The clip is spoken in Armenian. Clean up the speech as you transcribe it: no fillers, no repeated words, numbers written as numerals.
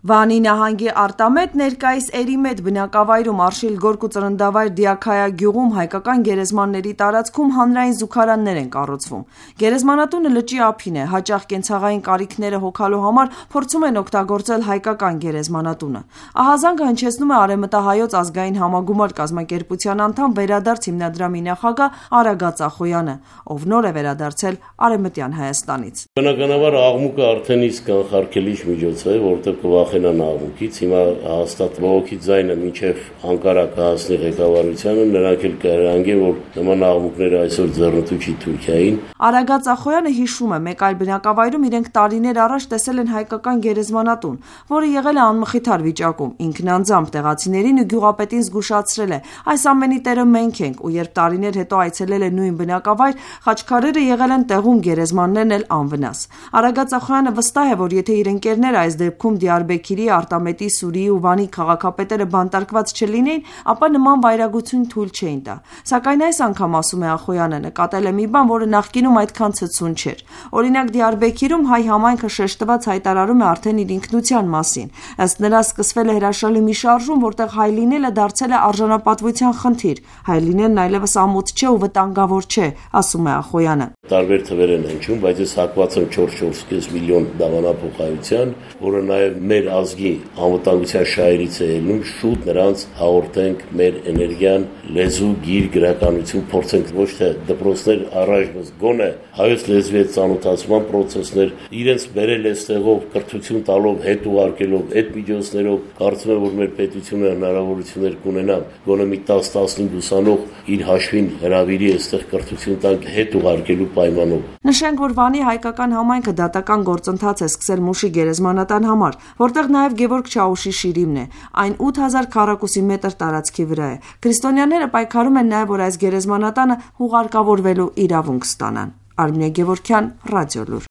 Վանի նահանգի արտամետ ներկայիս Էրիմետ բնակավայրում Արշիլ Գորգ ու ծննդավայր Դիաքայա գյուղում հայկական գերեզմանների տարածքում հանրային զուգարաններ են կառուցվում։ Գերեզմանատունը լճի ափին է, հաճախ կենցաղային կարիքները հոգալու համար փորձում են օգտագործել հայկական գերեզմանատունը։ Ահազանգը հնչեցնում է Արևմտահայոց ազգային համագումար կազմակերպության անդամ Վերադարձ հիմնադրամի նախագահ Արա Գացախոյանը, ով նոր է վերադարձել Արևմտյան Հայաստանից։ Բնականաբար աղմուկը արդեն իսկ կանխարգելիչ միջոց է, որտեղ կվախենան աղմուկից, հիմա հաստատ բողոքի ձայնը մինչև Անկարա կհասնի ղեկավարությանը, նրանք էլ կհրանգեն, որ նման աղմուկները այսօր ձեռնտու չի Թուրքիային։ Արա Գացախոյանը հիշում է, մեկ այլ բնակավայրում իրենք տարիներ առաջ տեսել են հայկական գերեզմանատուն, որը եղել է անմխիթար վիճակում, ինքն անձամբ տեղացիներին ու գյուղապետին զգուշացրել է. այս ամենի տերը մենք ենք, ու երբ տարիներ հետո այցելել է նույն բնակավայր, խաչքարերը եղել են տեղում, գերեզմաններն էլ անվնաս։ Արա Գացախոյանը վստահ է, որ եթե իր ընկերները այս դեպքում Դիարբեքիրի, Արտամետի, Սուրիի ու Վանի քաղաքապետերը բանտարկված չլինեին, ապա նման վայրագություն թույլ չէին տա։ Սակայն այս անգամ, ասում է Ախոյանը, նկատել է մի բան, որը նախկինում այդքան ցցուն չէր։ Օրինակ Դիարբեքիրում հայ համայնքը շեշտված հայտարարում է արդեն իր ինքնության մասին։ Ըստ նրա սկսվել է հրաշալի մի շարժում, որտեղ հայ լինելը դարձել է արժանապատվության խնդիր։ Հայ լինելն այլևս ամոթ չէ ու վտանգավոր չէ, ասում է Ախոյանը։ Տարբեր թվեր են հնչում, բայց ես հակված եմ 4.5 միլիոն դավանափոխայության, որը նաև մեր ազգի անվտանգության շահերից է ելնում, շուտ նրանց հաղորդենք մեր էներգիան, լեզու, գիր, գրականություն, փորձենք ոչ թե դպրոցներ առայժմ գոնե հայոց լեզվի հետ ծանոթացման պրոցեսներ, իրենց բերել այստեղով կրթություն տալով, հետ ուղարկելով, այդ միջոցներով, կարծում եմ, որ մեր պետությունը հնարավորություններ կունենա, գոնե մի 10-15 ուսանող իր հաշվին հրավիրի այստեղ կրթություն տանք հետ ուղարկելու պայմանով։ Նշենք, որ Վանի հայկական համայնքը դատական գործընթաց է սկսել Մուշի գերեզմանատան համար, որտեղ նաև Գևորգ Չաուշի շիրիմն է։ Այն 8000 քառակուսի մետր տարածքի վրա է։ Քրիստոնյաները պայքարում են նաև, որ այս գերեզմանատանը հուղարկավորվելու իրավունք ստանան։ Արմինե Գևորգյան, Ռադիոլուր։